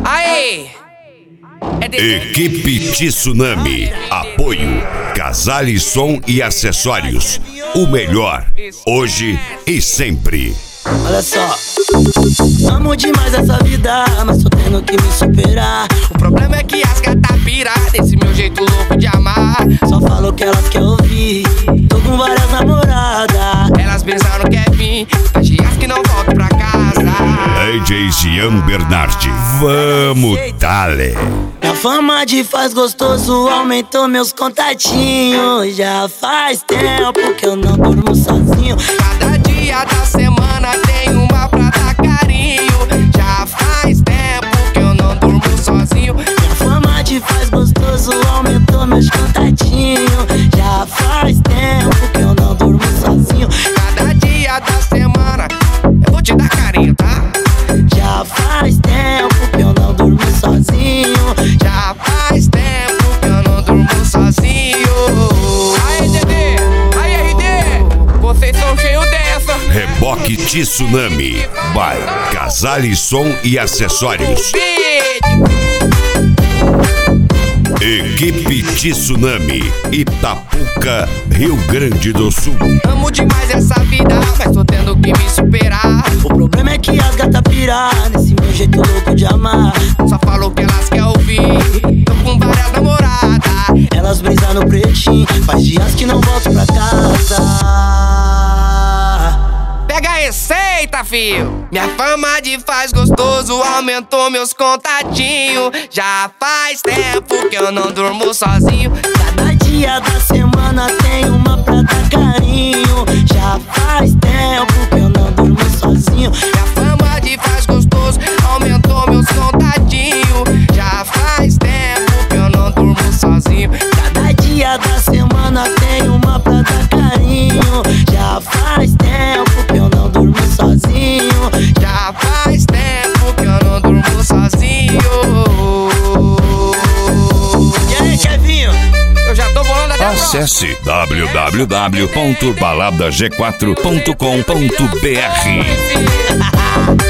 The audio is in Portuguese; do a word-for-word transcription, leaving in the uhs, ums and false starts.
Aê! Equipe Tsunami. Apoio Casale Som e Acessórios. O melhor, hoje e sempre. Olha só, amo demais essa vida, mas tô tendo que me superar. O problema é que as gata pira desse meu jeito louco de amar. Só falo que elas querem ouvir, tô com várias namoradas. Elas pensaram que é fim, mas dias que não volto pra casa. D J Jean Bernardi, vamos dale. Minha fama de faz gostoso aumentou meus contatinhos. Já faz tempo que eu não durmo sozinho. Cada dia da semana tem uma pra dar carinho. Já faz tempo que eu não durmo sozinho. Minha fama de faz gostoso aumentou meus contatinhos. Já faz tempo que eu não durmo sozinho. Cada dia da semana eu vou te dar carinho, tá? Já faz tempo que eu não durmo sozinho. Já faz tempo que eu não durmo sozinho. Aí, Dedê, aí, R D, vocês são cheios dessa. Reboque Tsunami. By Casale Som e Acessórios. Equipe Tsunami. Itapuca, Rio Grande do Sul. Amo demais essa vida, mas tô tendo que me superar. O problema é que as gatas piram nesse meu jeito louco de amar. Só falo que elas querem ouvir, tô com várias namoradas. Elas brisam no pretinho, faz dias que não volto pra casa. Pega a receita, fio. Minha fama de faz gostoso aumentou meus contatinhos. Já faz tempo que eu não durmo sozinho. Cada dia da semana tem uma pra dar carinho. Já faz tempo que eu não durmo sozinho. Minha fama de faz gostoso aumentou meus contatinhos. Já faz tempo que eu não durmo sozinho. Cada dia da semana tem uma pra dar carinho. Já faz tempo que eu não durmo sozinho. Já faz tempo que eu não durmo sozinho. E aí, Kevinho? Eu já tô bolando até a Acesse w w w ponto balada g quatro ponto com ponto b r. próxima.